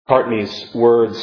McCartney's words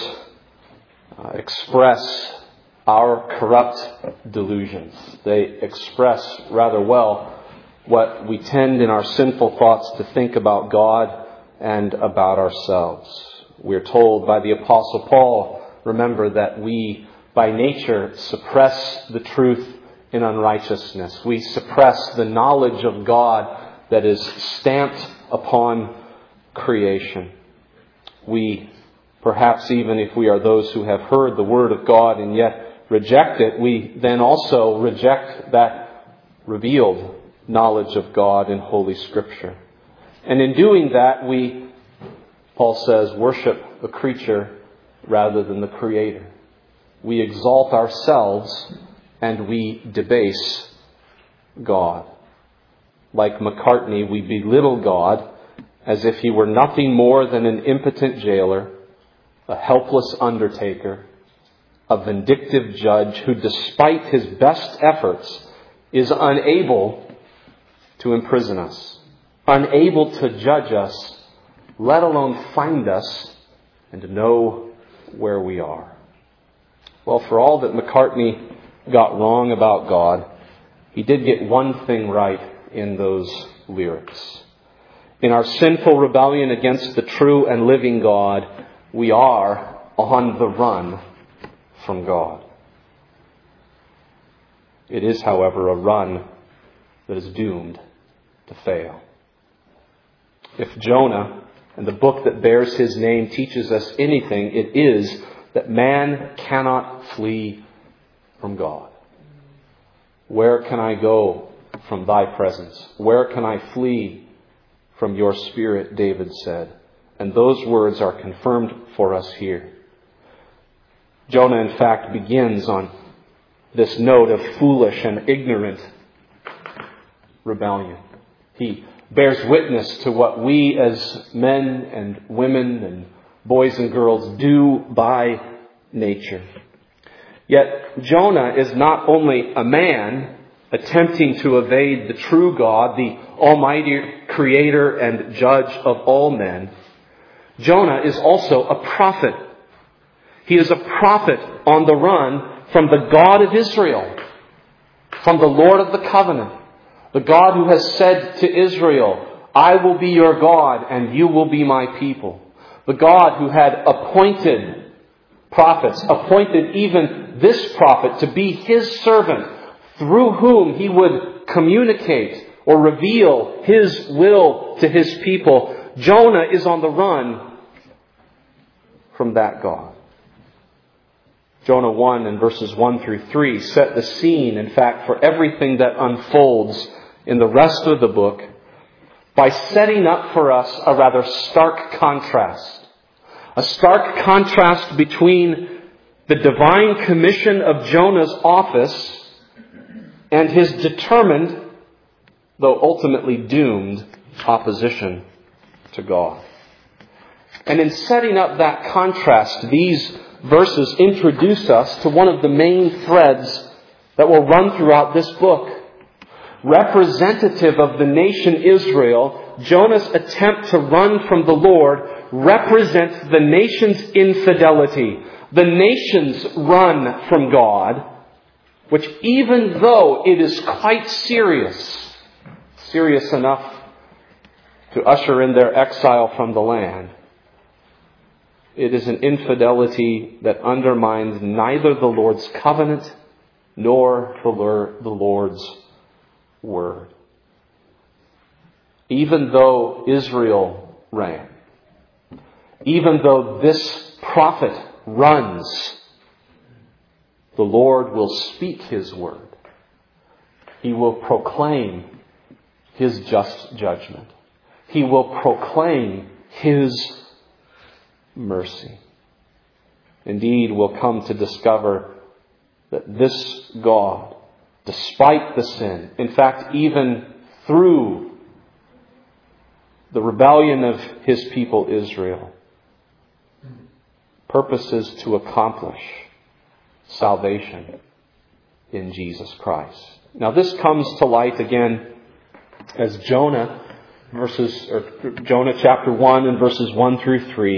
express our corrupt delusions. They express rather well what we tend in our sinful thoughts to think about God and about ourselves. We're told by the Apostle Paul, remember, that we by nature suppress the truth in unrighteousness. We suppress the knowledge of God that is stamped upon creation. We, perhaps even if we are those who have heard the Word of God and yet reject it, we then also reject that revealed knowledge of God in Holy Scripture. And in doing that, we, Paul says, worship a creature rather than the Creator. We exalt ourselves and we debase God. Like McCartney, we belittle God as if He were nothing more than an impotent jailer, a helpless undertaker, a vindictive judge who, despite His best efforts, is unable to imprison us, unable to judge us, let alone find us and to know where we are. Well, for all that McCartney got wrong about God, he did get one thing right in those lyrics. In our sinful rebellion against the true and living God, we are on the run from God. It is, however, a run that is doomed to fail. If Jonah and the book that bears his name teaches us anything, it is that man cannot flee from God. Where can I go from thy presence? Where can I flee from your Spirit, David said. And those words are confirmed for us here. Jonah, in fact, begins on this note of foolish and ignorant rebellion. He bears witness to what we as men and women and boys and girls do by nature. Yet Jonah is not only a man attempting to evade the true God, the Almighty Creator and Judge of all men. Jonah is also a prophet. He is a prophet on the run from the God of Israel, from the Lord of the covenant, the God who has said to Israel, I will be your God and you will be my people. The God who had appointed prophets, appointed even this prophet to be his servant, through whom he would communicate or reveal his will to his people. Jonah is on the run from that God. Jonah 1 and verses 1 through 3 set the scene, in fact, for everything that unfolds in the rest of the book by setting up for us a rather stark contrast. A stark contrast between the divine commission of Jonah's office and his determined, though ultimately doomed, opposition to God. And in setting up that contrast, these verses introduce us to one of the main threads that will run throughout this book. Representative of the nation Israel, Jonah's attempt to run from the Lord represents the nation's infidelity, the nation's run from God, which even though it is quite serious enough to usher in their exile from the land, it is an infidelity that undermines neither the Lord's covenant nor the Lord's word. Even though Israel ran, even though this prophet runs, the Lord will speak His word. He will proclaim His just judgment. He will proclaim His mercy. Indeed, we'll come to discover that this God, despite the sin, in fact, even through the rebellion of His people Israel, purposes to accomplish salvation in Jesus Christ. Now this comes to light again as Jonah chapter 1 and verses 1 through 3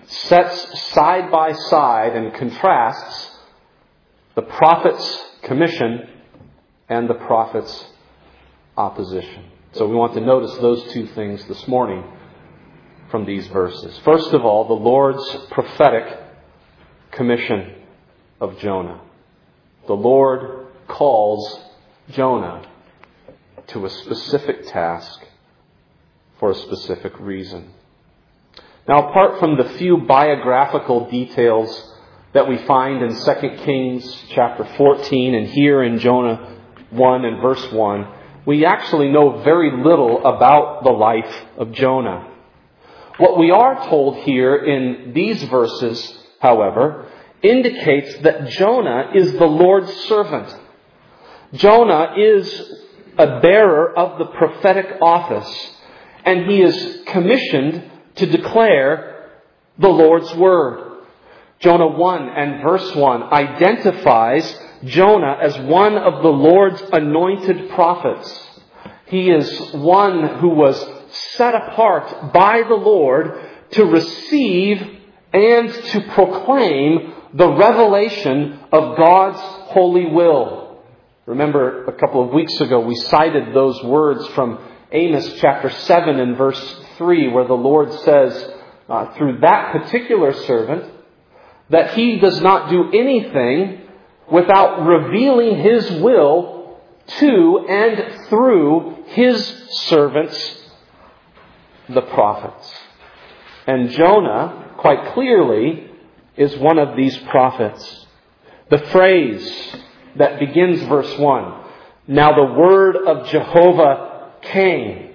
sets side by side and contrasts the prophet's commission and the prophet's opposition. So we want to notice those two things this morning from these verses. First of all, the Lord's prophetic commission of Jonah. The Lord calls Jonah to a specific task for a specific reason. Now, apart from the few biographical details that we find in 2 Kings chapter 14 and here in Jonah 1 and verse 1, we actually know very little about the life of Jonah. What we are told here in these verses, however, indicates that Jonah is the Lord's servant. Jonah is a bearer of the prophetic office, and he is commissioned to declare the Lord's word. Jonah 1 and verse 1 identifies Jonah as one of the Lord's anointed prophets. He is one who was set apart by the Lord to receive and to proclaim the revelation of God's holy will. Remember, a couple of weeks ago we cited those words from Amos chapter 7 and verse 3, where the Lord says through that particular servant that he does not do anything without revealing his will to and through his servants, the prophets. And Jonah, quite clearly, is one of these prophets. The phrase that begins verse 1, "Now the word of Jehovah came,"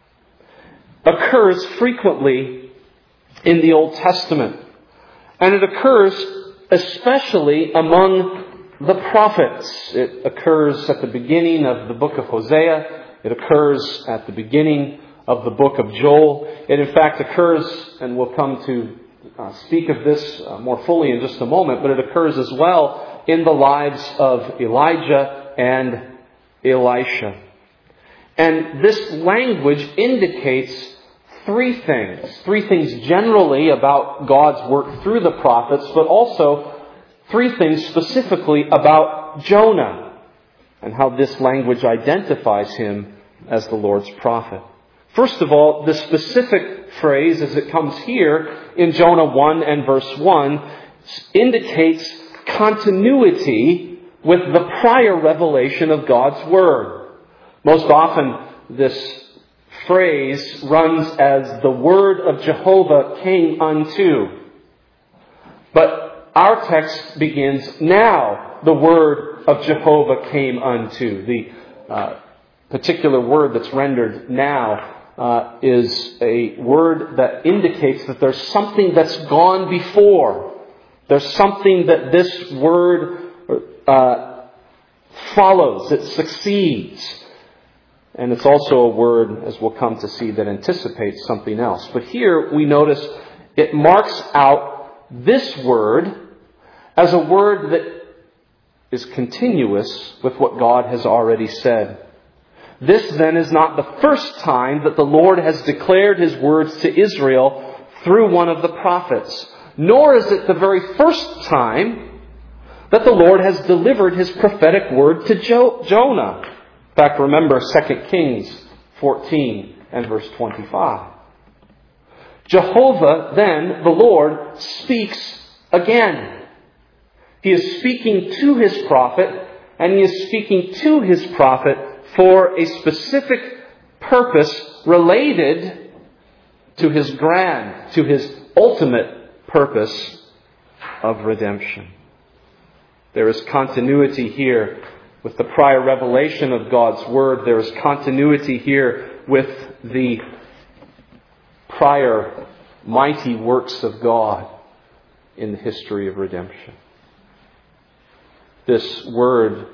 occurs frequently in the Old Testament. And it occurs especially among the prophets. It occurs at the beginning of the book of Hosea. It occurs at the beginning of the book of Joel. It in fact occurs, and we'll come to speak of this more fully in just a moment, but it occurs as well in the lives of Elijah and Elisha. And this language indicates three things generally about God's work through the prophets, but also three things specifically about Jonah and how this language identifies him as the Lord's prophet. First of all, the specific phrase as it comes here in Jonah 1 and verse 1 indicates continuity with the prior revelation of God's Word. Most often this phrase runs as "the word of Jehovah came unto." But our text begins, "Now the word of Jehovah came unto." The particular word that's rendered "now" is a word that indicates that there's something that's gone before. There's something that this word follows, it succeeds. And it's also a word, as we'll come to see, that anticipates something else. But here we notice it marks out this word as a word that is continuous with what God has already said. This then is not the first time that the Lord has declared His words to Israel through one of the prophets. Nor is it the very first time that the Lord has delivered His prophetic word to Jonah. In fact, remember 2 Kings 14 and verse 25. Jehovah, then, the Lord, speaks again. He is speaking to His prophet, and He is speaking to His prophet for a specific purpose related to His grand, to His ultimate purpose of redemption. There is continuity here with the prior revelation of God's Word. There is continuity here with the prior mighty works of God in the history of redemption. This word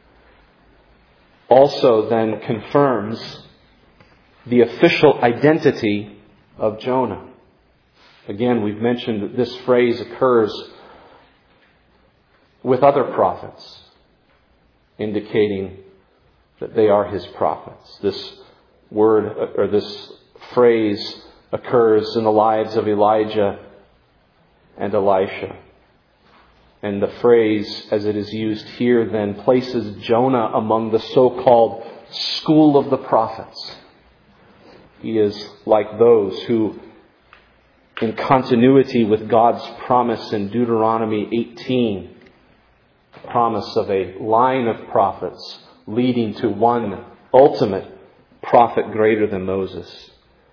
also then confirms the official identity of Jonah. Again, we've mentioned that this phrase occurs with other prophets, indicating that they are His prophets. This word, or this phrase, occurs in the lives of Elijah and Elisha. And the phrase, as it is used here, then places Jonah among the so-called school of the prophets. He is like those who, in continuity with God's promise in Deuteronomy 18, the promise of a line of prophets leading to one ultimate prophet greater than Moses.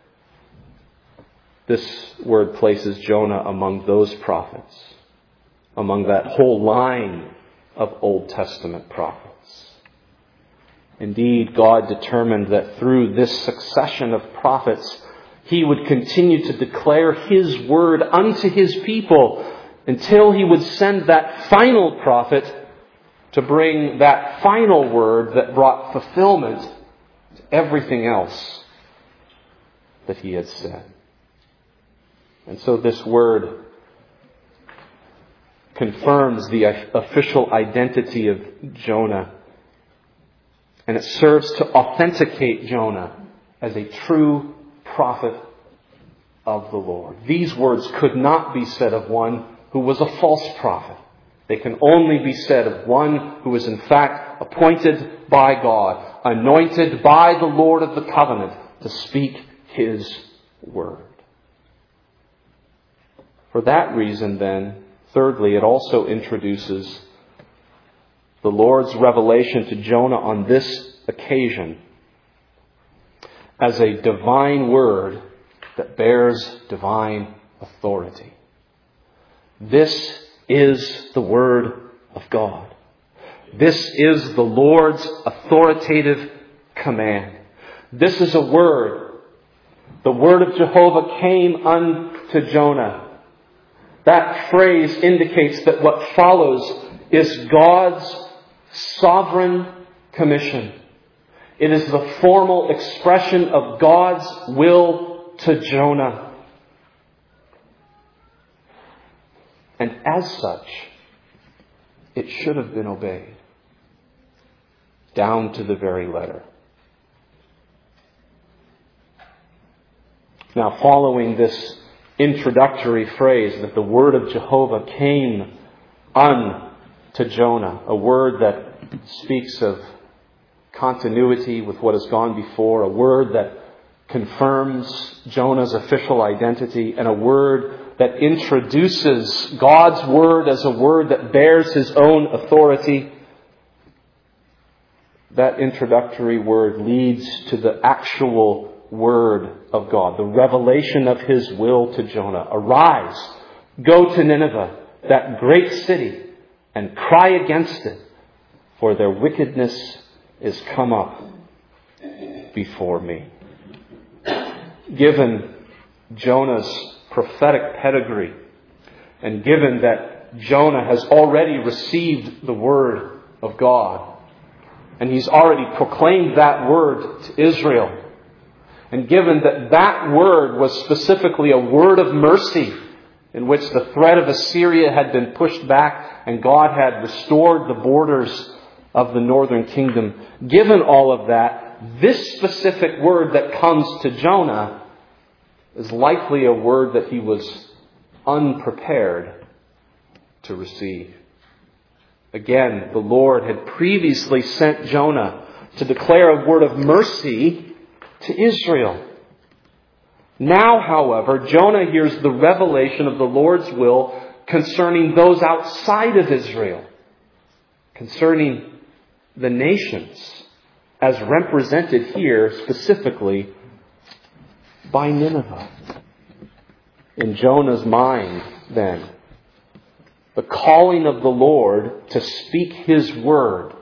This word places Jonah among those prophets, among that whole line of Old Testament prophets. Indeed, God determined that through this succession of prophets, He would continue to declare His word unto His people until He would send that final prophet to bring that final word that brought fulfillment to everything else that He had said. And so this word confirms the official identity of Jonah. And it serves to authenticate Jonah as a true prophet of the Lord. These words could not be said of one who was a false prophet. They can only be said of one who is in fact appointed by God, anointed by the Lord of the covenant to speak His word. For that reason, then, thirdly, it also introduces the Lord's revelation to Jonah on this occasion as a divine word that bears divine authority. This is the Word of God. This is the Lord's authoritative command. This is a word. The word of Jehovah came unto Jonah. That phrase indicates that what follows is God's sovereign commission. It is the formal expression of God's will to Jonah. And as such, it should have been obeyed, down to the very letter. Now, following this introductory phrase that the word of Jehovah came unto Jonah, a word that speaks of continuity with what has gone before, a word that confirms Jonah's official identity, and a word that introduces God's word as a word that bears His own authority. That introductory word leads to the actual word of God, the revelation of His will to Jonah. Arise, go to Nineveh, that great city, and cry against it, for their wickedness is come up before me. Given Jonah's prophetic pedigree, and given that Jonah has already received the word of God, and he's already proclaimed that word to Israel, and given that that word was specifically a word of mercy in which the threat of Assyria had been pushed back and God had restored the borders of the northern kingdom, given all of that, this specific word that comes to Jonah is likely a word that he was unprepared to receive. Again, the Lord had previously sent Jonah to declare a word of mercy to Israel. Now, however, Jonah hears the revelation of the Lord's will concerning those outside of Israel, concerning the nations, as represented here specifically by Nineveh. In Jonah's mind, then, the calling of the Lord to speak His word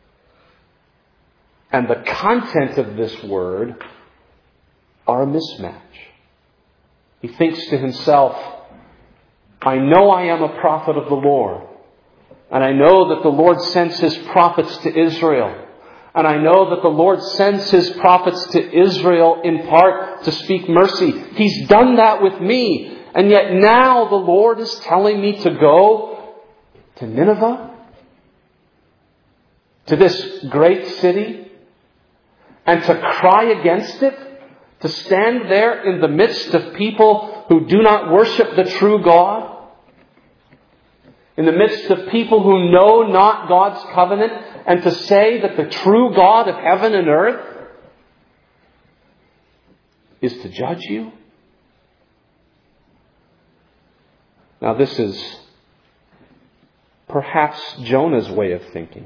and the content of this word are a mismatch. He thinks to himself, I know I am a prophet of the Lord, and I know that the Lord sends His prophets to Israel, and I know that the Lord sends His prophets to Israel in part to speak mercy. He's done that with me, and yet now the Lord is telling me to go to Nineveh, to this great city, and to cry against it, to stand there in the midst of people who do not worship the true God, in the midst of people who know not God's covenant, and to say that the true God of heaven and earth is to judge you? Now, this is perhaps Jonah's way of thinking.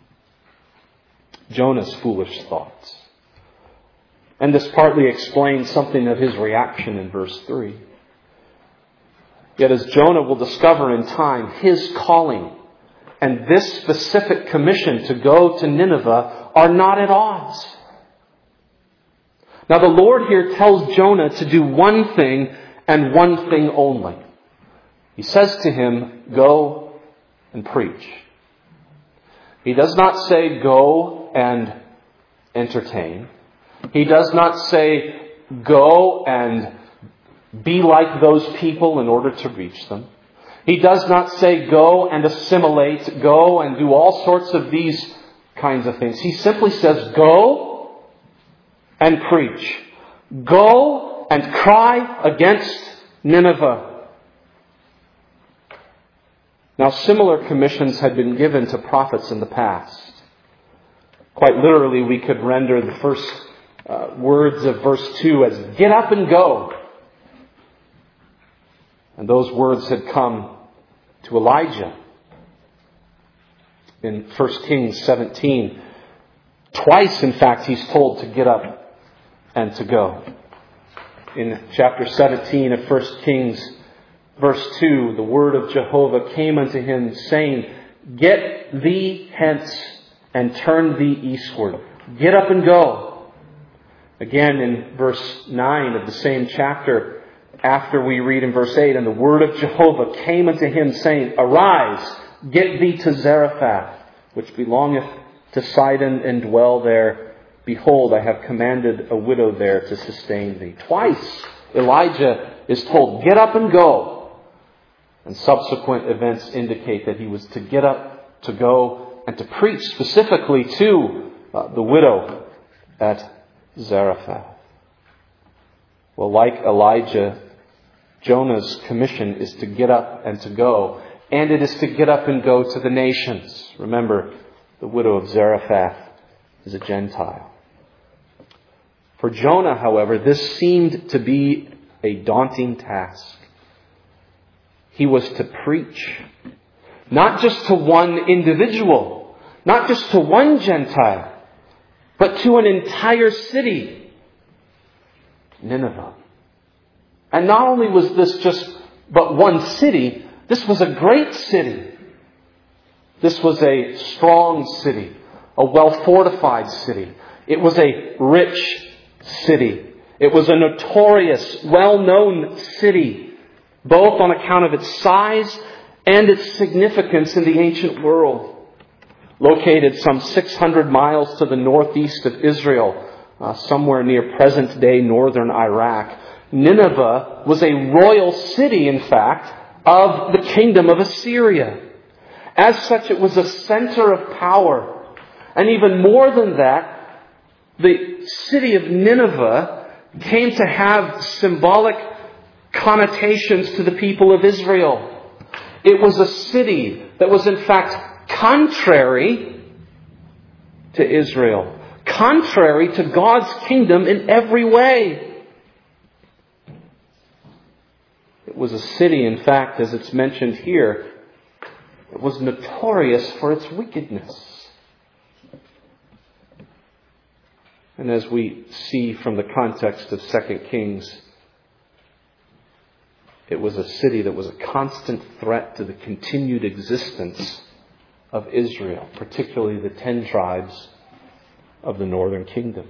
Jonah's foolish thoughts. And this partly explains something of his reaction in verse 3. Yet as Jonah will discover in time, his calling and this specific commission to go to Nineveh are not at odds. Now the Lord here tells Jonah to do one thing and one thing only. He says to him, go and preach. He does not say go and entertain. He does not say go and be like those people in order to reach them. He does not say go and assimilate, go and do all sorts of these kinds of things. He simply says go and preach. Go and cry against Nineveh. Now, similar commissions had been given to prophets in the past. Quite literally, we could render the first words of verse 2 as, get up and go. And those words had come to Elijah. In 1 Kings 17, twice, in fact, he's told to get up and to go. In chapter 17 of 1 Kings, verse 2, the word of Jehovah came unto him, saying, get thee hence and turn thee eastward. Get up and go. Again, in verse 9 of the same chapter, after we read in verse 8, and the word of Jehovah came unto him, saying, arise, get thee to Zarephath, which belongeth to Sidon, and dwell there. Behold, I have commanded a widow there to sustain thee. Twice Elijah is told, get up and go. And subsequent events indicate that he was to get up, to go, and to preach specifically to the widow at Zarephath. Well, like Elijah, Jonah's commission is to get up and to go. And it is to get up and go to the nations. Remember, the widow of Zarephath is a Gentile. For Jonah, however, this seemed to be a daunting task. He was to preach, not just to one individual, not just to one Gentile, but to an entire city, Nineveh. And not only was this just but one city, this was a great city. This was a strong city, a well-fortified city. It was a rich city. It was a notorious, well-known city, both on account of its size and its significance in the ancient world. Located some 600 miles to the northeast of Israel, somewhere near present-day northern Iraq, Nineveh was a royal city, in fact, of the kingdom of Assyria. As such, it was a center of power. And even more than that, the city of Nineveh came to have symbolic connotations to the people of Israel. It was a city that was in fact contrary to Israel, contrary to God's kingdom in every way. It was a city, in fact, as it's mentioned here, it was notorious for its wickedness. And as we see from the context of 2 Kings, it was a city that was a constant threat to the continued existence of Israel, particularly the 10 tribes of the northern kingdom.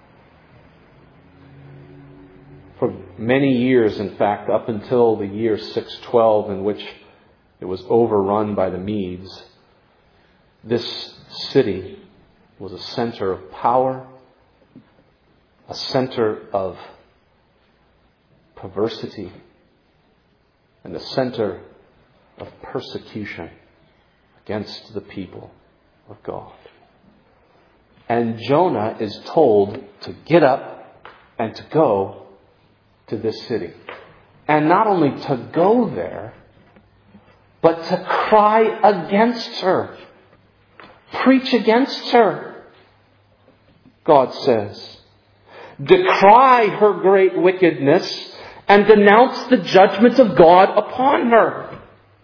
For many years, in fact, up until the year 612, in which it was overrun by the Medes, this city was a center of power, a center of perversity, and a center of persecution against the people of God. And Jonah is told to get up and to go to this city. And not only to go there, but to cry against her. Preach against her, God says. Decry her great wickedness and denounce the judgment of God upon her.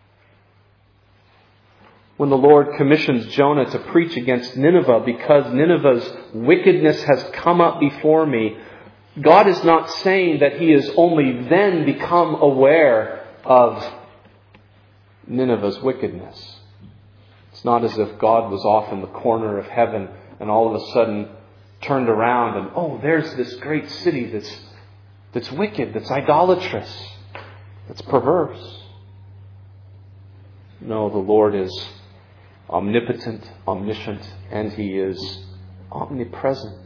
When the Lord commissions Jonah to preach against Nineveh because Nineveh's wickedness has come up before me, God is not saying that He has only then become aware of Nineveh's wickedness. It's not as if God was off in the corner of heaven and all of a sudden turned around and, oh, there's this great city that's wicked, that's idolatrous, that's perverse. No, the Lord is omnipotent, omniscient, and He is omnipresent.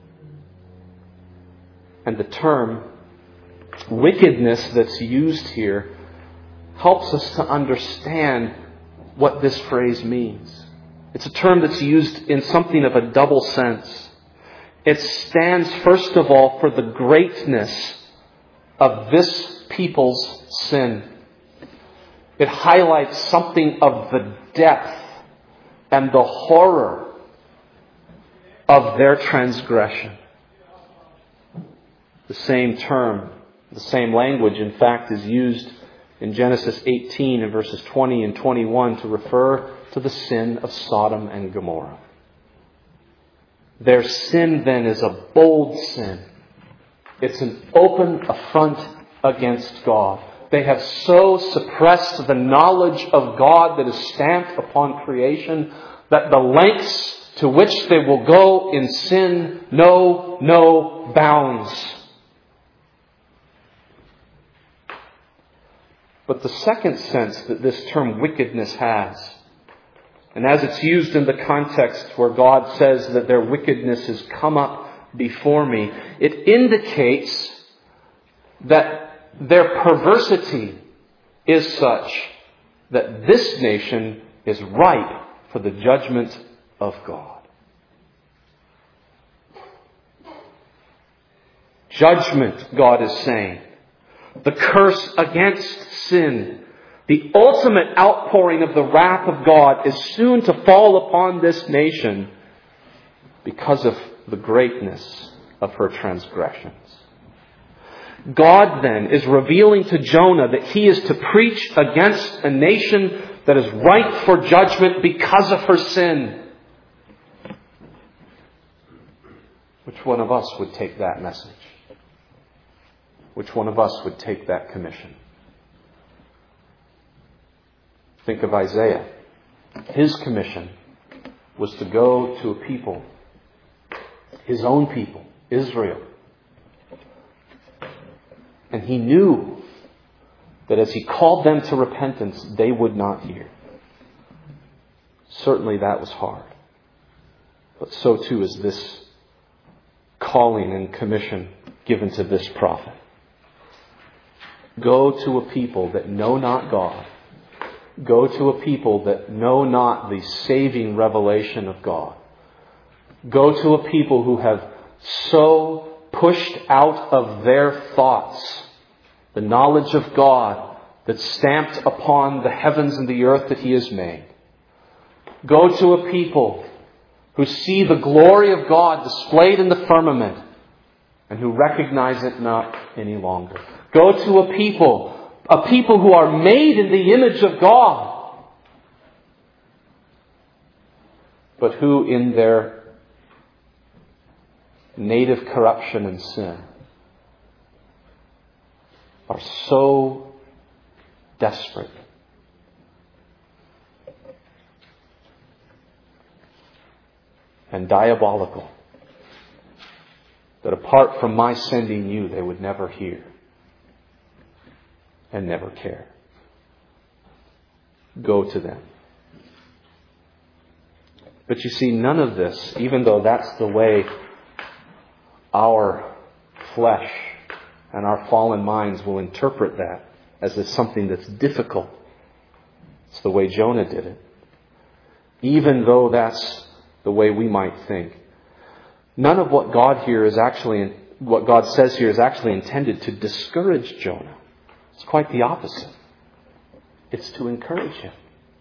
And the term wickedness that's used here helps us to understand what this phrase means. It's a term that's used in something of a double sense. It stands, first of all, for the greatness of this people's sin. It highlights something of the depth and the horror of their transgression. The same term, the same language, in fact, is used in Genesis 18 and verses 20 and 21 to refer to the sin of Sodom and Gomorrah. Their sin then is a bold sin. It's an open affront against God. They have so suppressed the knowledge of God that is stamped upon creation that the lengths to which they will go in sin know no bounds. But the second sense that this term wickedness has, and as it's used in the context where God says that their wickedness has come up before me, it indicates that their perversity is such that this nation is ripe for the judgment of God. Judgment, God is saying. The curse against sin, the ultimate outpouring of the wrath of God is soon to fall upon this nation because of the greatness of her transgressions. God then is revealing to Jonah that he is to preach against a nation that is ripe for judgment because of her sin. Which one of us would take that message? Which one of us would take that commission? Think of Isaiah. His commission was to go to a people, his own people, Israel. And he knew that as he called them to repentance, they would not hear. Certainly that was hard. But so too is this calling and commission given to this prophet. Go to a people that know not God. Go to a people that know not the saving revelation of God. Go to a people who have so pushed out of their thoughts the knowledge of God that's stamped upon the heavens and the earth that He has made. Go to a people who see the glory of God displayed in the firmament and who recognize it not any longer. Go to a people who are made in the image of God, but who in their native corruption and sin are so desperate and diabolical that apart from my sending you, they would never hear and never care. Go to them. But you see, none of this, even though that's the way our flesh and our fallen minds will interpret that as it's something that's difficult. It's the way Jonah did it. Even though that's the way we might think. None of what God says here is actually intended to discourage Jonah. It's quite the opposite. It's to encourage him.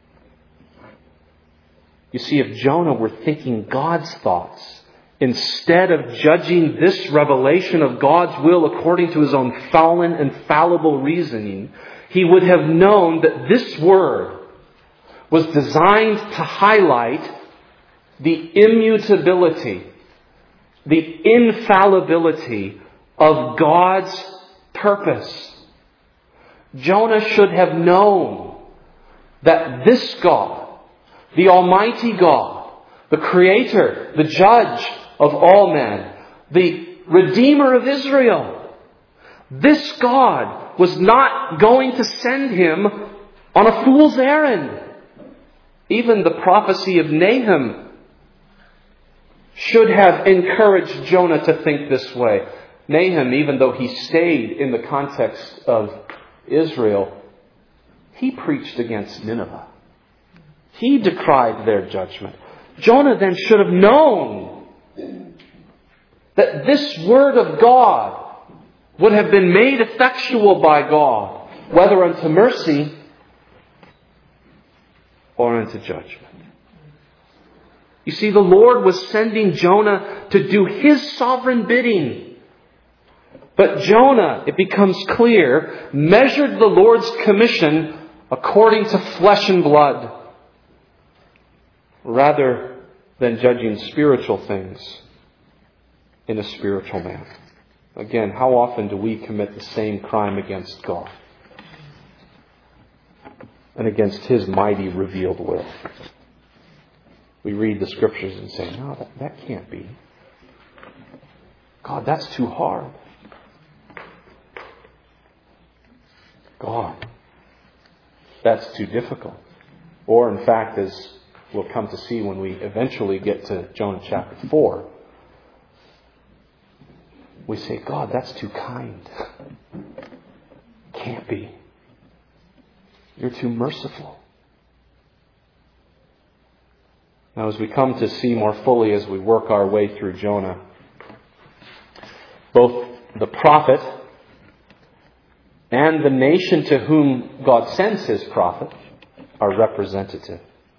You see, if Jonah were thinking God's thoughts, instead of judging this revelation of God's will according to his own fallen and fallible reasoning, he would have known that this word was designed to highlight the immutability, the infallibility of God's purpose. Jonah should have known that this God, the Almighty God, the Creator, the Judge of all men, the Redeemer of Israel, this God was not going to send him on a fool's errand. Even the prophecy of Nahum should have encouraged Jonah to think this way. Nahum, even though he stayed in the context of Israel, he preached against Nineveh. He decried their judgment. Jonah then should have known that this word of God would have been made effectual by God, whether unto mercy or unto judgment. You see, the Lord was sending Jonah to do his sovereign bidding. But Jonah, it becomes clear, measured the Lord's commission according to flesh and blood, rather than judging spiritual things in a spiritual manner. Again, how often do we commit the same crime against God and against his mighty revealed will? We read the Scriptures and say, no, that can't be. God, that's too hard. God, that's too difficult. Or in fact, as we'll come to see when we eventually get to Jonah chapter 4, we say, God, that's too kind. Can't be. You're too merciful. Now, as we come to see more fully as we work our way through Jonah, both the prophet and the nation to whom God sends his prophet are representative.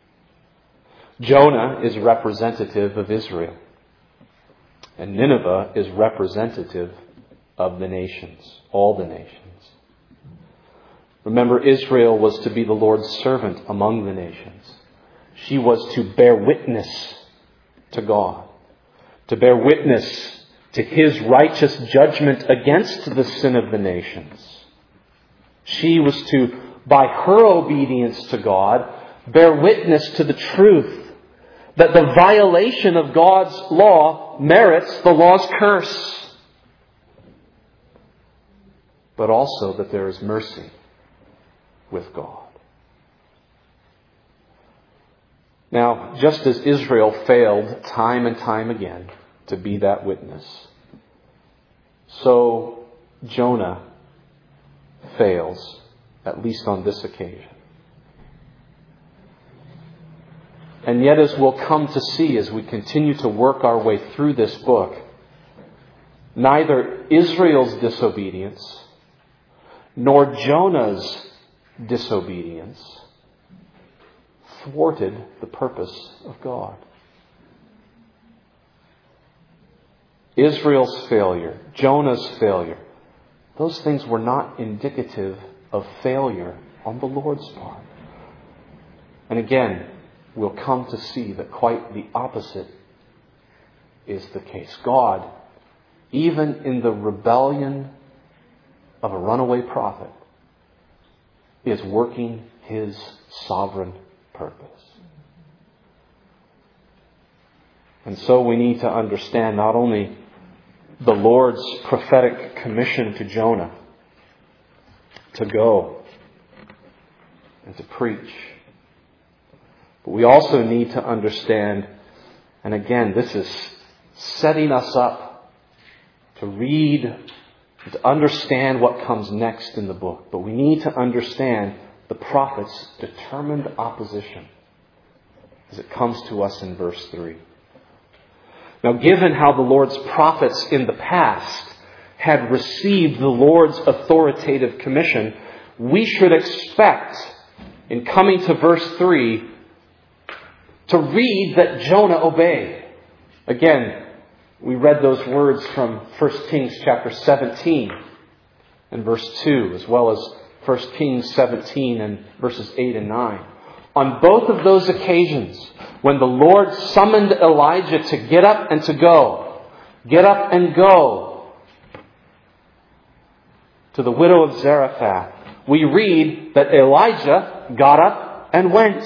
Jonah is representative of Israel, and Nineveh is representative of the nations, all the nations. Remember, Israel was to be the Lord's servant among the nations. She was to bear witness to God, to bear witness to his righteous judgment against the sin of the nations. She was to, by her obedience to God, bear witness to the truth that the violation of God's law merits the law's curse, but also that there is mercy with God. Now, just as Israel failed time and time again to be that witness, so Jonah fails, at least on this occasion. And yet, as we'll come to see as we continue to work our way through this book, neither Israel's disobedience nor Jonah's disobedience thwarted the purpose of God. Israel's failure, Jonah's failure, those things were not indicative of failure on the Lord's part. And again, we'll come to see that quite the opposite is the case. God, even in the rebellion of a runaway prophet, is working his sovereign purpose. And so we need to understand not only the Lord's prophetic commission to Jonah to go and to preach, but we also need to understand, and again, this is setting us up to read, to understand what comes next in the book. But we need to understand the prophet's determined opposition as it comes to us in verse 3. Now, given how the Lord's prophets in the past had received the Lord's authoritative commission, we should expect in coming to verse 3 to read that Jonah obeyed. Again, we read those words from 1 Kings chapter 17 and verse 2, as well as 1 Kings 17 and verses 8 and 9. On both of those occasions, when the Lord summoned Elijah to get up and to go, get up and go to the widow of Zarephath, we read that Elijah got up and went.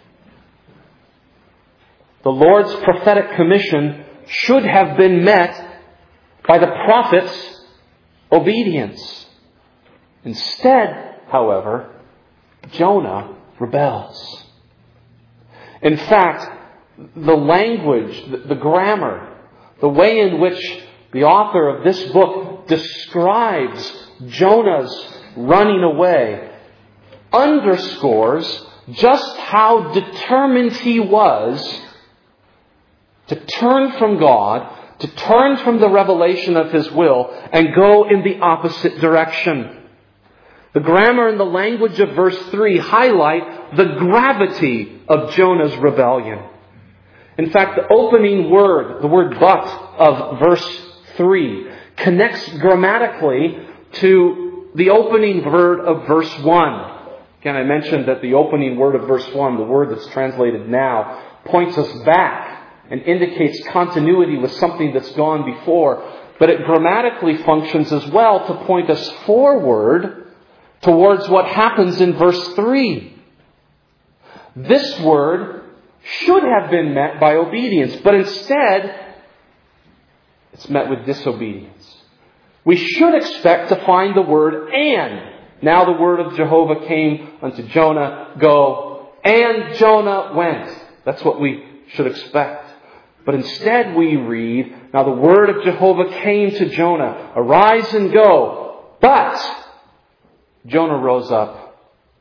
The Lord's prophetic commission should have been met by the prophet's obedience. Instead, however, Jonah rebels. In fact, the language, the grammar, the way in which the author of this book describes Jonah's running away underscores just how determined he was to turn from God, to turn from the revelation of His will, and go in the opposite direction. The grammar and the language of verse 3 highlight the gravity of Jonah's rebellion. In fact, the opening word, the word but, of verse 3 connects grammatically to the opening word of verse 1. Again, I mentioned that the opening word of verse 1, the word that's translated now, points us back and indicates continuity with something that's gone before. But it grammatically functions as well to point us forward towards what happens in verse 3. This word should have been met by obedience, but instead it's met with disobedience. We should expect to find the word and. Now the word of Jehovah came unto Jonah, go, and Jonah went. That's what we should expect. But instead we read, now the word of Jehovah came to Jonah, arise and go. But Jonah rose up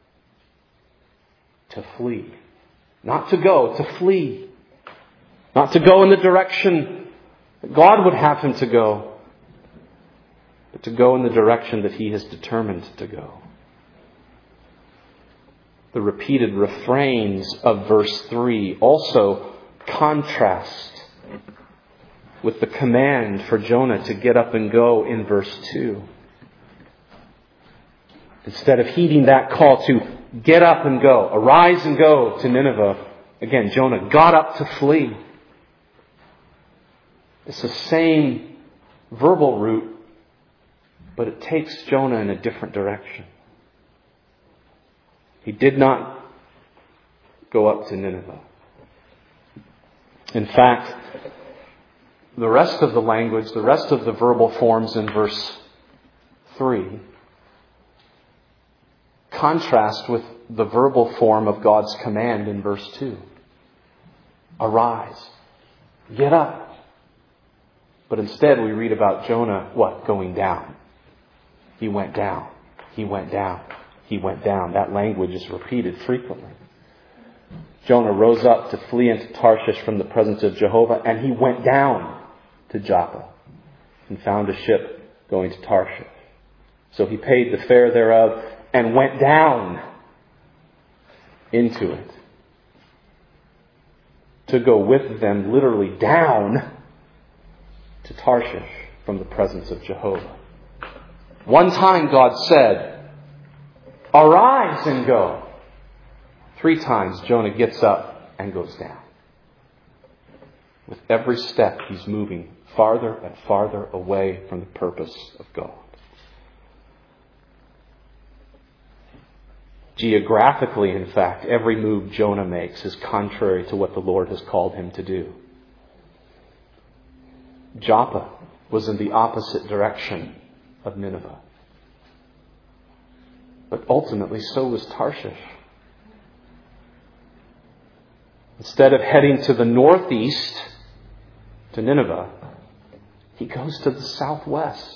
to flee. Not to go, to flee. Not to go in the direction that God would have him to go, but to go in the direction that he has determined to go. The repeated refrains of verse 3 also contrast with the command for Jonah to get up and go in verse 2. Instead of heeding that call to get up and go, arise and go to Nineveh, again, Jonah got up to flee. It's the same verbal route, but it takes Jonah in a different direction. He did not go up to Nineveh. In fact, the rest of the language, the rest of the verbal forms in verse 3 contrast with the verbal form of God's command in verse 2. Arise. Get up. But instead we read about Jonah, what? Going down. He went down. He went down. He went down. That language is repeated frequently. Jonah rose up to flee into Tarshish from the presence of Jehovah, and he went down to Joppa and found a ship going to Tarshish. So he paid the fare thereof and went down into it. To go with them literally down to Tarshish from the presence of Jehovah. One time God said, arise and go. 3 times Jonah gets up and goes down. With every step he's moving farther and farther away from the purpose of God. Geographically, in fact, every move Jonah makes is contrary to what the Lord has called him to do. Joppa was in the opposite direction of Nineveh. But ultimately, so was Tarshish. Instead of heading to the northeast, to Nineveh, he goes to the southwest.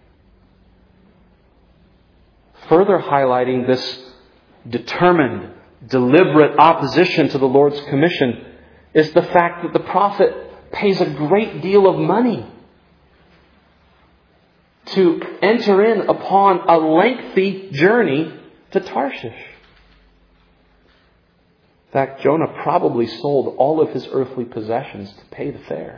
Further highlighting this determined, deliberate opposition to the Lord's commission is the fact that the prophet pays a great deal of money to enter in upon a lengthy journey to Tarshish. fact, Jonah probably sold all of his earthly possessions to pay the fare.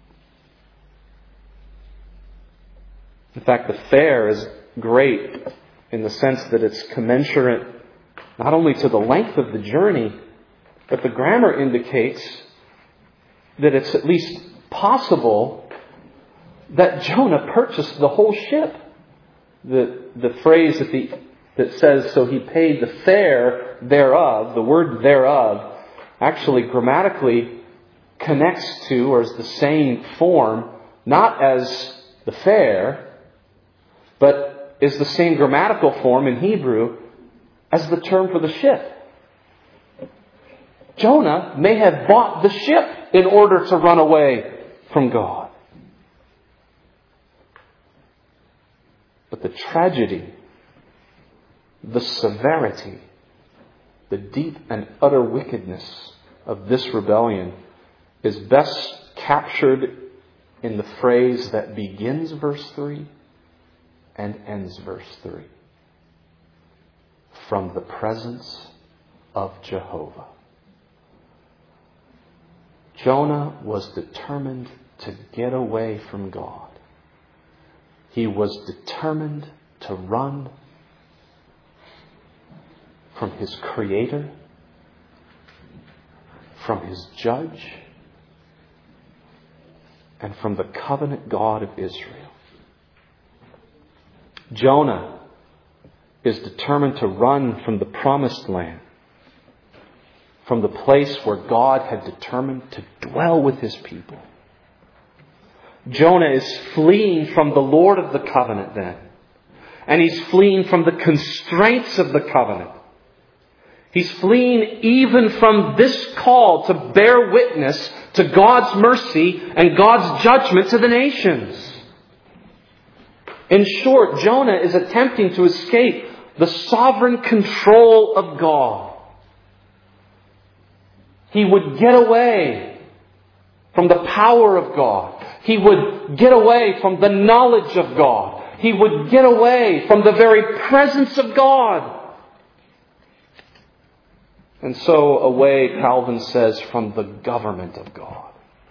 In fact, the fare is great in the sense that it's commensurate not only to the length of the journey, but the grammar indicates that it's at least possible that Jonah purchased the whole ship. The phrase that says, so he paid the fare thereof, the word thereof, actually grammatically connects to, or is the same form, not as the fare, but is the same grammatical form in Hebrew as the term for the ship. Jonah may have bought the ship in order to run away from God. But the tragedy, the severity, the deep and utter wickedness of this rebellion is best captured in the phrase that begins verse 3 and ends verse 3. From the presence of Jehovah. Jonah was determined to get away from God. He was determined to run from his Creator, from his Judge, and from the covenant God of Israel. Jonah is determined to run from the promised land, from the place where God had determined to dwell with his people. Jonah is fleeing from the Lord of the covenant then. And he's fleeing from the constraints of the covenant. He's fleeing even from this call to bear witness to God's mercy and God's judgment to the nations. In short, Jonah is attempting to escape the sovereign control of God. He would get away from the power of God. He would get away from the knowledge of God. He would get away from the very presence of God. And so away, Calvin says, from the government of God.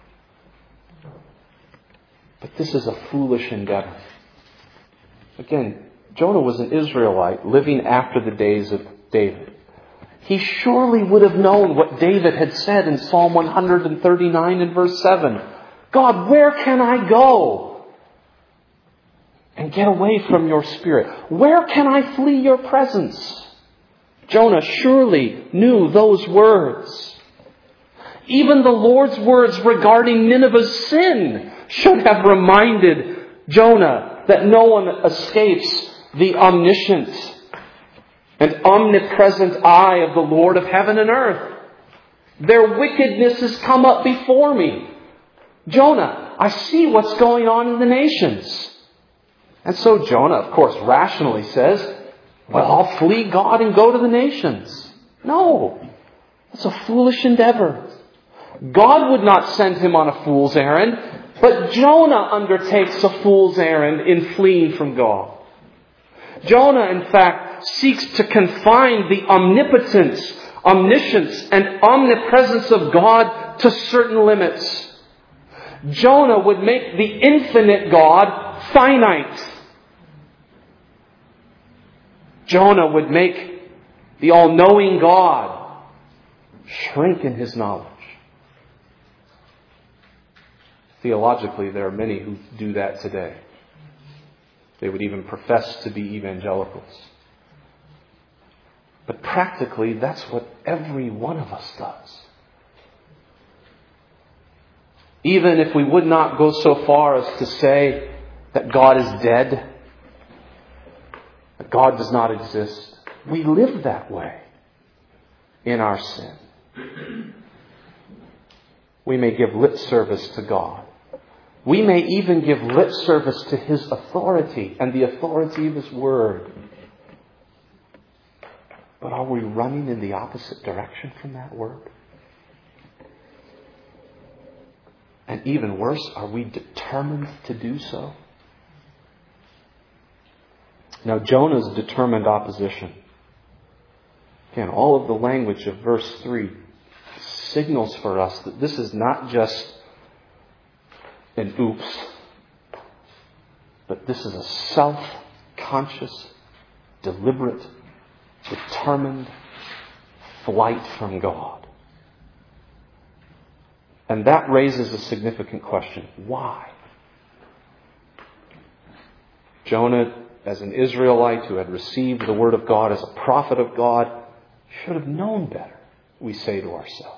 But this is a foolish endeavor. Again, Jonah was an Israelite living after the days of David. He surely would have known what David had said in Psalm 139 and verse 7. God, where can I go and get away from your Spirit? Where can I flee your presence? Jonah surely knew those words. Even the Lord's words regarding Nineveh's sin should have reminded Jonah that no one escapes the omniscient and omnipresent eye of the Lord of heaven and earth. Their wickedness has come up before me. Jonah, I see what's going on in the nations. And so Jonah, of course, rationally says, well, I'll flee God and go to the nations. No, that's a foolish endeavor. God would not send him on a fool's errand, but Jonah undertakes a fool's errand in fleeing from God. Jonah, in fact, seeks to confine the omnipotence, omniscience, and omnipresence of God to certain limits. Jonah would make the infinite God finite. Jonah would make the all-knowing God shrink in his knowledge. Theologically, there are many who do that today. They would even profess to be evangelicals. But practically, that's what every one of us does. Even if we would not go so far as to say that God is dead, that God does not exist, we live that way in our sin. We may give lip service to God. We may even give lip service to His authority and the authority of His Word. But are we running in the opposite direction from that Word? And even worse, are we determined to do so? Now, Jonah's determined opposition. Again, all of the language of verse 3 signals for us that this is not just an oops, but this is a self-conscious, deliberate, determined flight from God. And that raises a significant question. Why? Jonah, as an Israelite who had received the word of God as a prophet of God, should have known better, we say to ourselves.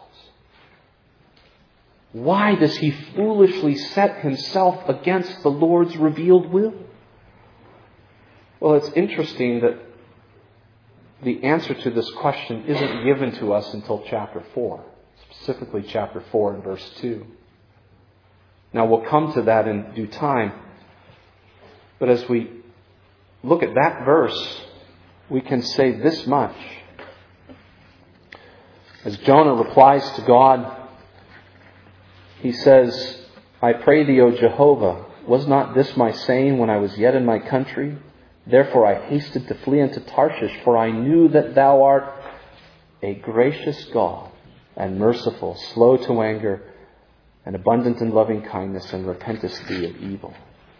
Why does he foolishly set himself against the Lord's revealed will? Well, it's interesting that the answer to this question isn't given to us until chapter 4, specifically chapter 4 and verse 2. Now, we'll come to that in due time. But as we look at that verse, we can say this much. As Jonah replies to God, he says, I pray thee, O Jehovah, was not this my saying when I was yet in my country? Therefore I hasted to flee unto Tarshish, for I knew that thou art a gracious God and merciful, slow to anger, and abundant in loving kindness, and repentest thee of evil.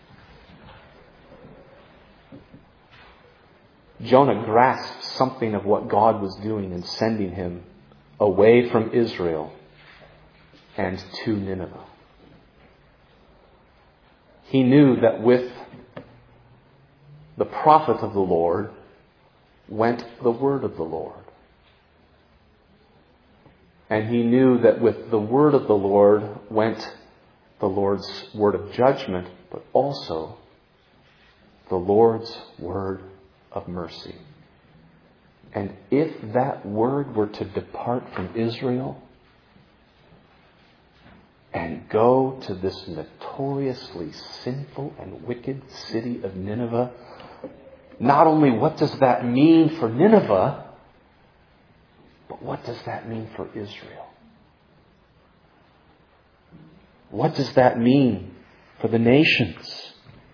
Jonah grasped something of what God was doing in sending him away from Israel and to Nineveh. He knew that with the prophet of the Lord went the word of the Lord. And he knew that with the word of the Lord went the Lord's word of judgment, but also the Lord's word of mercy. And if that word were to depart from Israel and go to this notoriously sinful and wicked city of Nineveh, not only what does that mean for Nineveh, but what does that mean for Israel? What does that mean for the nations?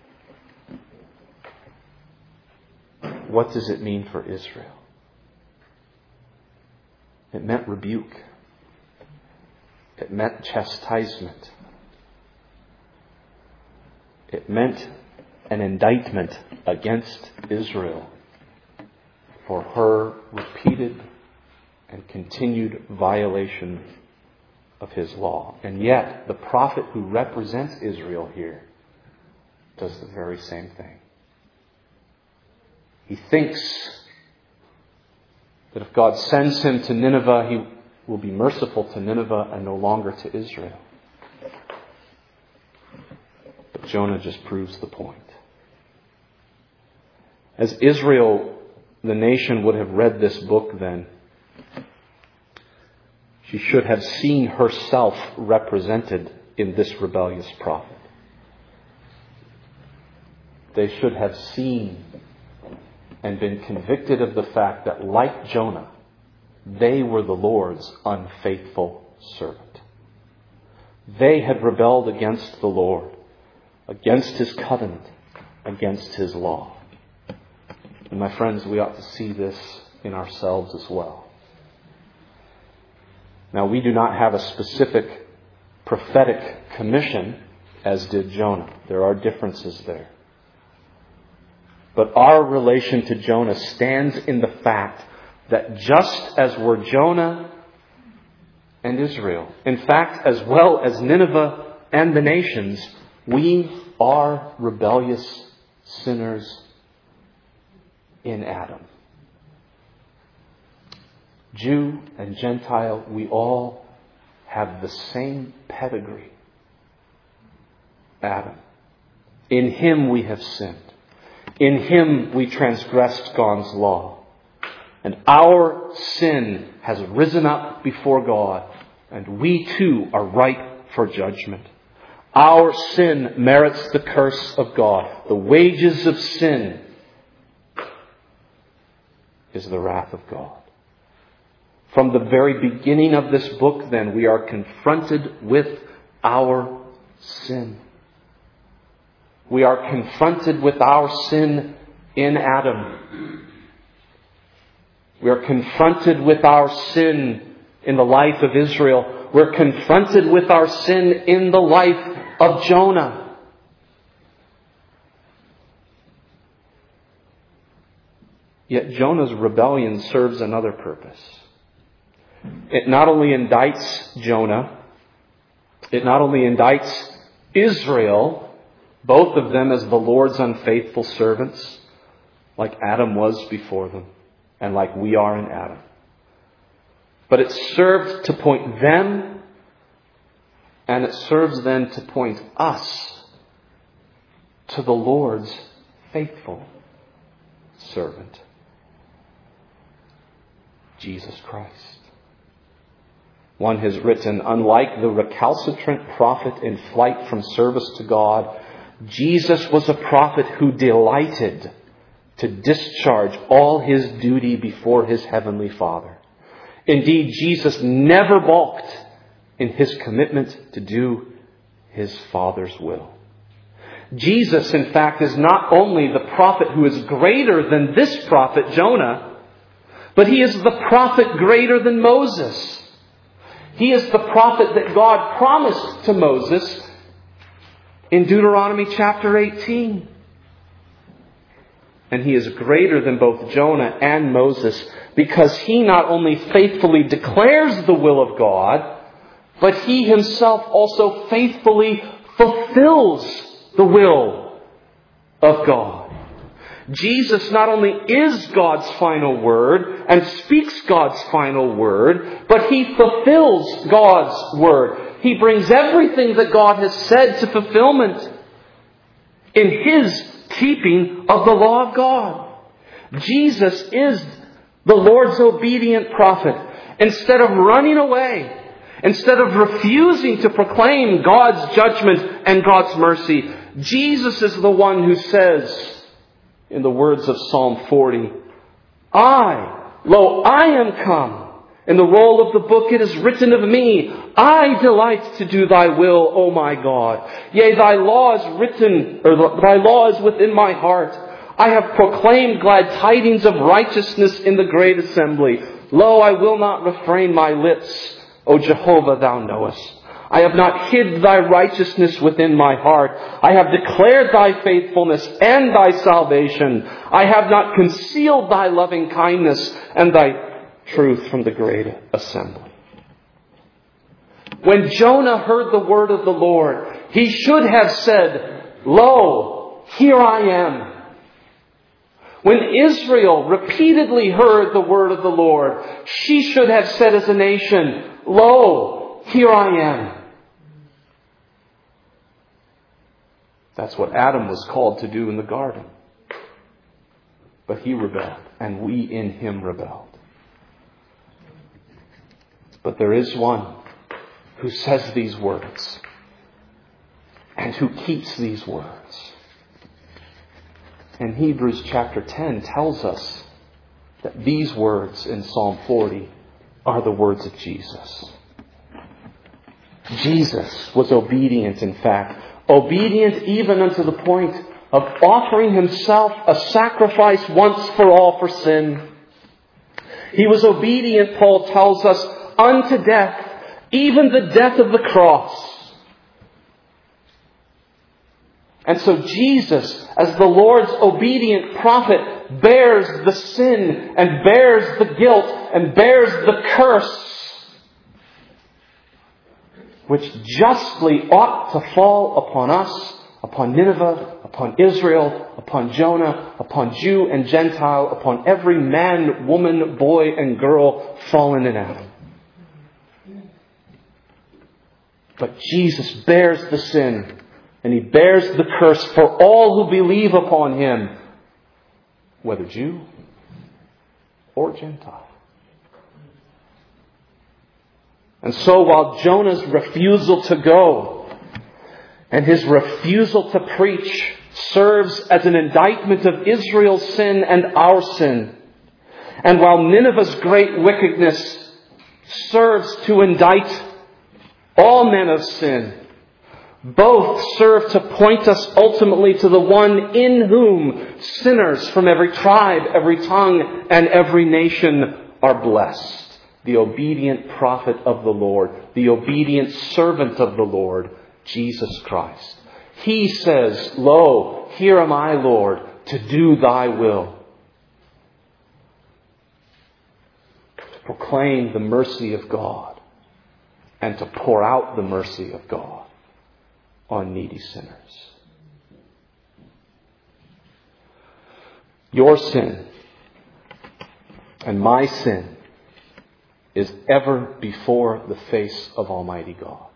What does it mean for Israel? It meant rebuke. It meant chastisement. It meant an indictment against Israel for her repeated and continued violation of his law. And yet, the prophet who represents Israel here does the very same thing. He thinks that if God sends him to Nineveh, he will be merciful to Nineveh and no longer to Israel. But Jonah just proves the point. As Israel, the nation, would have read this book then, she should have seen herself represented in this rebellious prophet. They should have seen and been convicted of the fact that, like Jonah, they were the Lord's unfaithful servant. They had rebelled against the Lord, against his covenant, against his law. And my friends, we ought to see this in ourselves as well. Now, we do not have a specific prophetic commission as did Jonah. There are differences there. But our relation to Jonah stands in the fact that just as were Jonah and Israel, in fact, as well as Nineveh and the nations, we are rebellious sinners in Adam. Jew and Gentile, we all have the same pedigree. Adam. In him we have sinned. In him we transgressed God's law. And our sin has risen up before God, and we too are ripe for judgment. Our sin merits the curse of God. The wages of sin is the wrath of God. From the very beginning of this book, then, we are confronted with our sin. We are confronted with our sin in Adam. We are confronted with our sin in the life of Israel. We're confronted with our sin in the life of Jonah. Yet Jonah's rebellion serves another purpose. It not only indicts Jonah, it not only indicts Israel, both of them as the Lord's unfaithful servants, like Adam was before them, and like we are in Adam. But it served to point them, and it serves then to point us to the Lord's faithful servant, Jesus Christ. One has written, unlike the recalcitrant prophet in flight from service to God, Jesus was a prophet who delighted to discharge all his duty before his heavenly Father. Indeed, Jesus never balked in his commitment to do his Father's will. Jesus, in fact, is not only the prophet who is greater than this prophet, Jonah, but he is the prophet greater than Moses. He is the prophet that God promised to Moses in Deuteronomy chapter 18. And he is greater than both Jonah and Moses because he not only faithfully declares the will of God, but he himself also faithfully fulfills the will of God. Jesus not only is God's final word and speaks God's final word, but he fulfills God's word. He brings everything that God has said to fulfillment in his keeping of the law of God. Jesus is the Lord's obedient prophet. Instead of running away, instead of refusing to proclaim God's judgment and God's mercy, Jesus is the one who says, in the words of Psalm 40, lo, I am come. In the roll of the book it is written of me, I delight to do thy will, O my God. Yea, thy law is within my heart. I have proclaimed glad tidings of righteousness in the great assembly. Lo, I will not refrain my lips. O Jehovah, thou knowest. I have not hid thy righteousness within my heart. I have declared thy faithfulness and thy salvation. I have not concealed thy loving kindness and thy truth from the great assembly. When Jonah heard the word of the Lord, he should have said, Lo, here I am. When Israel repeatedly heard the word of the Lord, she should have said as a nation, Lo, here I am. That's what Adam was called to do in the garden. But he rebelled, and we in him rebelled. But there is one who says these words and who keeps these words. And Hebrews chapter 10 tells us that these words in Psalm 40 are the words of Jesus. Jesus was obedient, in fact. Obedient even unto the point of offering himself a sacrifice once for all for sin. He was obedient, Paul tells us, unto death, even the death of the cross. And so Jesus, as the Lord's obedient prophet, bears the sin and bears the guilt and bears the curse which justly ought to fall upon us, upon Nineveh, upon Israel, upon Jonah, upon Jew and Gentile, upon every man, woman, boy, and girl fallen in Adam. But Jesus bears the sin, and he bears the curse for all who believe upon him, whether Jew or Gentile. And so while Jonah's refusal to go and his refusal to preach serves as an indictment of Israel's sin and our sin, and while Nineveh's great wickedness serves to indict all men of sin, both serve to point us ultimately to the one in whom sinners from every tribe, every tongue, and every nation are blessed. the obedient prophet of the Lord, the obedient servant of the Lord, Jesus Christ. He says, "Lo, here am I, Lord, to do thy will." Proclaim the mercy of God and to pour out the mercy of God on needy sinners. Your sin and my sin is ever before the face of Almighty God.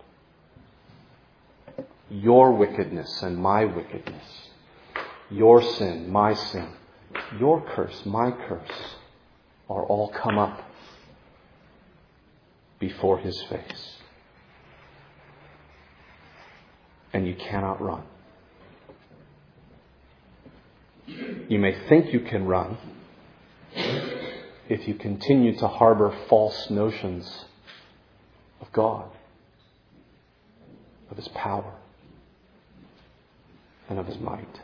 Your wickedness and my wickedness, your sin, my sin, your curse, my curse, are all come up before His face. And you cannot run. You may think you can run if you continue to harbor false notions of God, of His power, and of His might.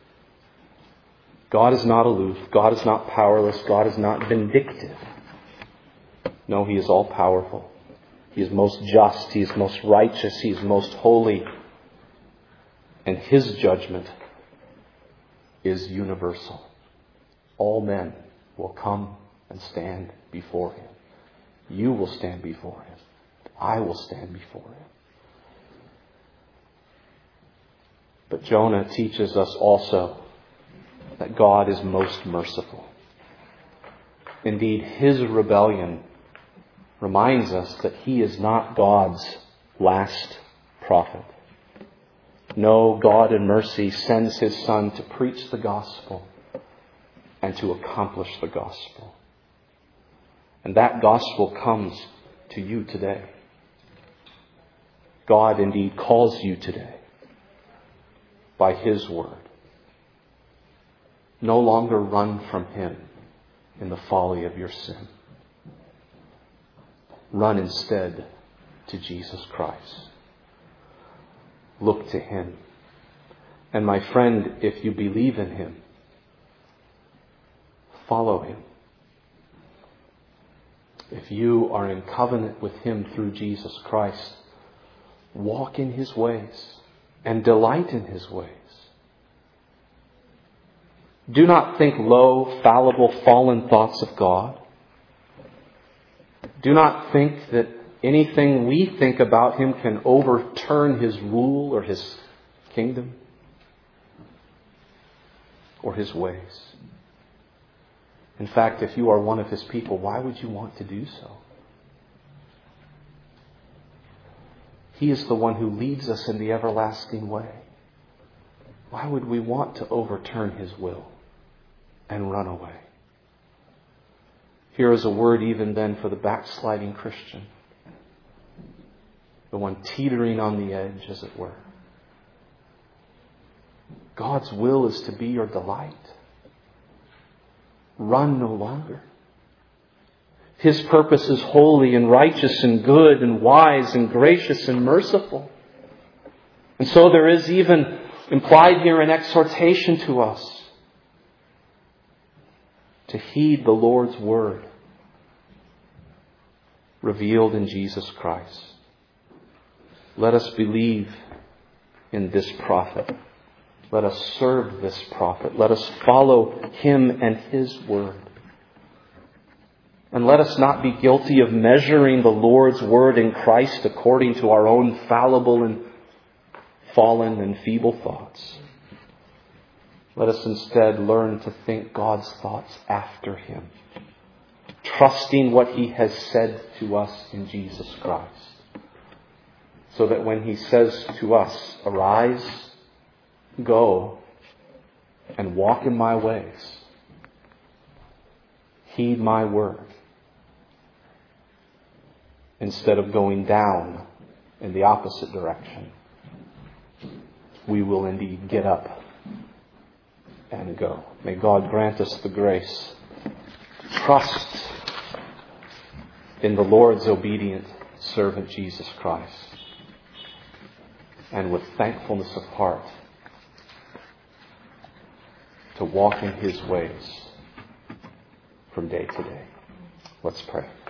God is not aloof. God is not powerless. God is not vindictive. No, He is all powerful. He is most just. He is most righteous. He is most holy. And His judgment is universal. All men will come and stand before Him. You will stand before Him. I will stand before Him. But Jonah teaches us also that God is most merciful. Indeed, his rebellion reminds us that he is not God's last prophet. No, God in mercy sends His Son to preach the gospel and to accomplish the gospel. And that gospel comes to you today. God indeed calls you today by His word. No longer run from Him in the folly of your sin. Run instead to Jesus Christ. Look to Him. And my friend, if you believe in Him, follow Him. If you are in covenant with Him through Jesus Christ, walk in His ways and delight in His ways. Do not think low, fallible, fallen thoughts of God. Do not think that anything we think about Him can overturn His rule or His kingdom or His ways. In fact, if you are one of His people, why would you want to do so? He is the one who leads us in the everlasting way. Why would we want to overturn His will and run away? Here is a word even then for the backsliding Christian. The one teetering on the edge, as it were. God's will is to be your delight. Run no longer. His purpose is holy and righteous and good and wise and gracious and merciful. And so there is even implied here an exhortation to us to heed the Lord's word revealed in Jesus Christ. Let us believe in this prophet. Let us serve this prophet. Let us follow him and his word. And let us not be guilty of measuring the Lord's word in Christ according to our own fallible and fallen and feeble thoughts. Let us instead learn to think God's thoughts after him, trusting what he has said to us in Jesus Christ. So that when he says to us, arise, go, and walk in my ways, heed my word, instead of going down in the opposite direction, we will indeed get up and go. May God grant us the grace to trust in the Lord's obedient servant Jesus Christ, and with thankfulness of heart to walk in his ways from day to day. Let's pray.